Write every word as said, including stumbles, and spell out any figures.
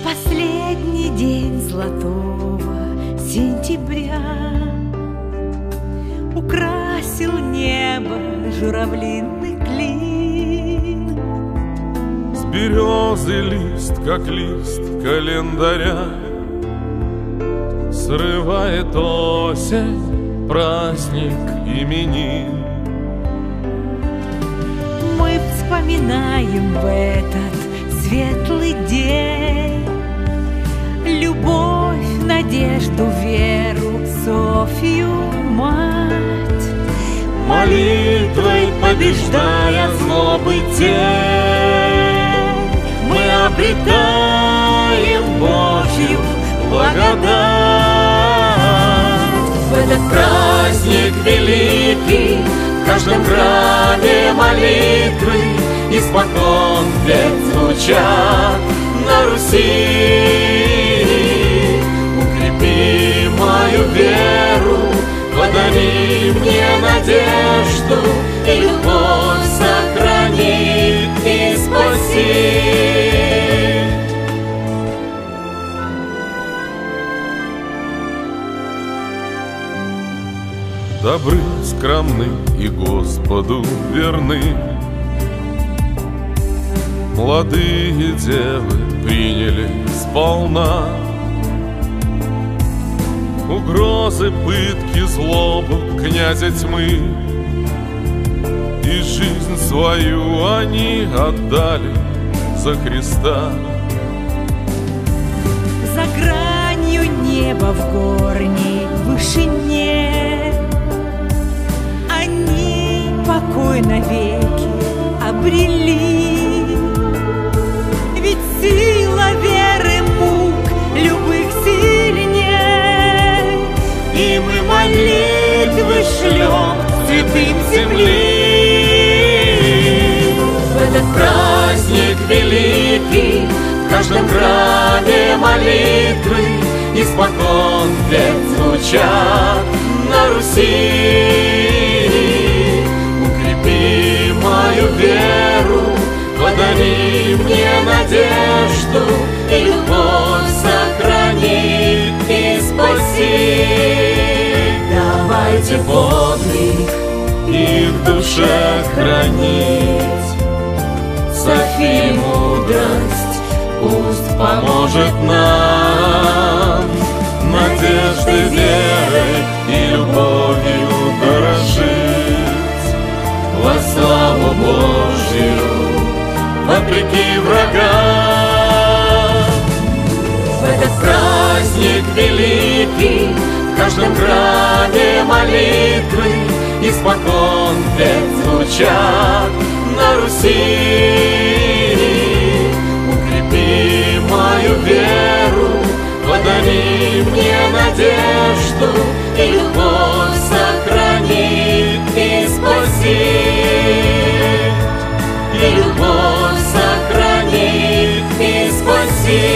Последний день золотого сентября украсил небо журавлиный клин. С березы лист, как лист календаря, срывает осень праздник именин. Мы вспоминаем в этот светлый день любовь, надежду, веру, Софью, мать. Молитвой побеждая злобы тень, мы обретаем Божью благодать. В этот праздник великий в каждом храме молитвы испокон век звучат на Руси. Укрепи мою веру, подари мне надежду, и любовь сохрани и спаси. Добры, скромны и Господу верны, молодые девы приняли сполна угрозы, пытки, злобу князя тьмы, и жизнь свою они отдали за Христа. За гранью неба в горней вышине они покой навеки обрели. Ведь сила веры мук любых сильней, и мы молитвы шлем святым земли. В этот праздник великий в каждом храме молитвы испокон век звучат на Руси. Укрепи мою веру, подари мне надежду, и любовь сохрани и спаси. Давайте подвиг и в душе хранить, Софии мудрость пусть поможет нам, надеждой, верой и любовью дорожить во славу Божью, вопреки врагам. В этот праздник великий в каждом храме молитвы испокон век звучат на Руси. Укрепи мою веру, подари мне надежду, и любовь сохрани и спаси. И любовь сохрани и спаси.